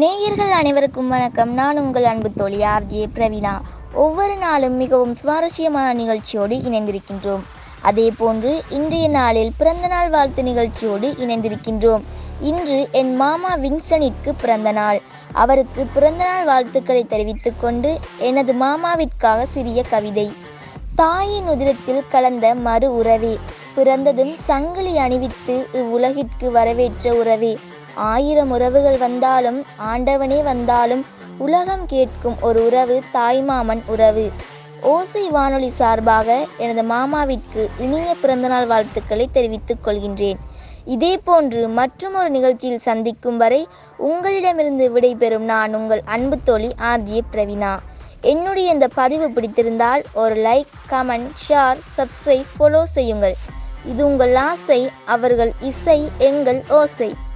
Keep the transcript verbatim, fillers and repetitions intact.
நேயர்கள் அனைவருக்கும் வணக்கம். நான் உங்கள் அன்பு தோழி ஆர்ஜே பிரவீனா. ஒவ்வொரு நாளும் மிகவும் சுவாரஸ்யமான நிகழ்ச்சியோடு இணைந்திருக்கின்றோம். அதே போன்று இன்றைய நாளில் பிறந்தநாள் வாழ்த்து நிகழ்ச்சியோடு இணைந்திருக்கின்றோம். இன்று என் மாமா வின்சனிற்கு பிறந்த நாள். அவருக்கு பிறந்தநாள் வாழ்த்துக்களை தெரிவித்துக் கொண்டு எனது மாமாவிற்காக சிறிய கவிதை. தாயின் உதிரத்தில் கலந்த மறு உறவே, பிறந்ததும் சங்கிலி அணிவித்து இவ்வுலகிற்கு வரவேற்ற உறவே, ஆயிரம் உறவுகள் வந்தாலும் ஆண்டவனே வந்தாலும் உலகம் கேட்கும் ஒரு உறவு தாய்மாமன் உறவு. ஓசை வானொலி சார்பாக எனது மாமாவிற்கு இனிய பிறந்தநாள் வாழ்த்துக்களை தெரிவித்துக் கொள்கின்றேன். இதே போன்று மற்றும் ஒரு நிகழ்ச்சியில் சந்திக்கும் வரை உங்களிடமிருந்து விடைபெறும் நான் உங்கள் அன்பு தோழி ஆர்ஜே பிரவீனா. என்னுடைய இந்த பதிவு பிடித்திருந்தால் ஒரு like, comment, share, subscribe, follow செய்யுங்கள். இது உங்கள் ஆசை, அவர்கள் இசை, எங்கள் ஓசை.